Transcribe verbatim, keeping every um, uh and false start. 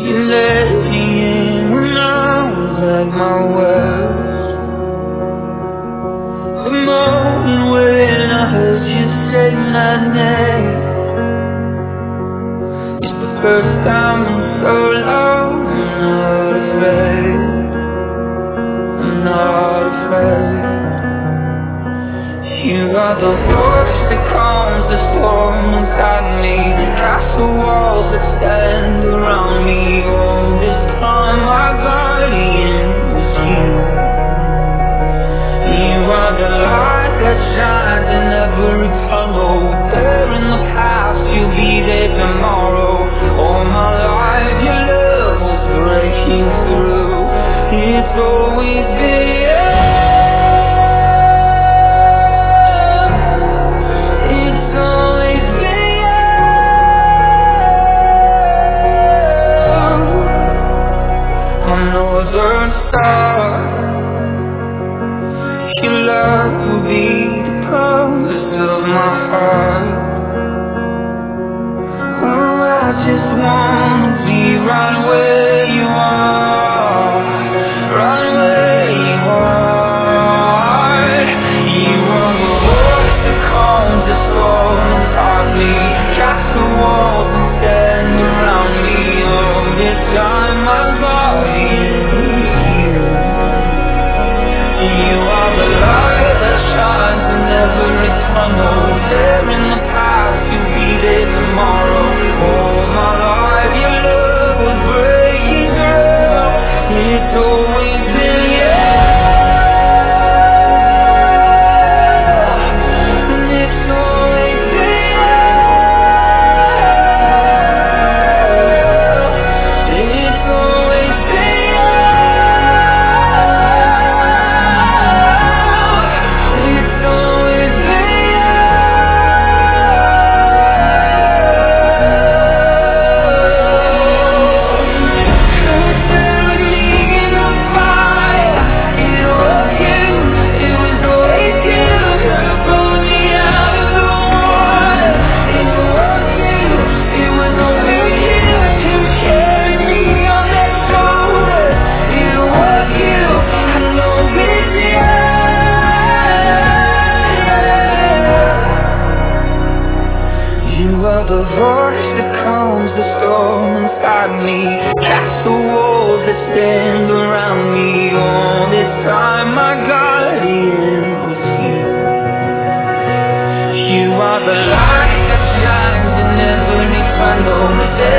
You let me in when I was at my worst. The moment when I heard you say my name, it's the first time in so long. I'm not afraid, I'm not afraid. You are the voice that calms the storm inside me, castle walls that stand around me. All this time my guardian was you. You are the light that shines in every tunnel. There in the past, you'll be there tomorrow. All my life your love was breaking through. It's always been you. Northern star, your love will be the pulse of my heart. Oh, I just wanna be right where you are, right where you are. You are the voice that calms the storm inside me, castle walls that stand around me. All this time my body. There in the past, you'll be there tomorrow. All my life your love was breaking through. It's always been you, and it's always been you. It's always been you. It's always been the voice that calms the storm inside me, castle walls that stand around me. All this time my guardian was you. You are the light that shines in every tunnel.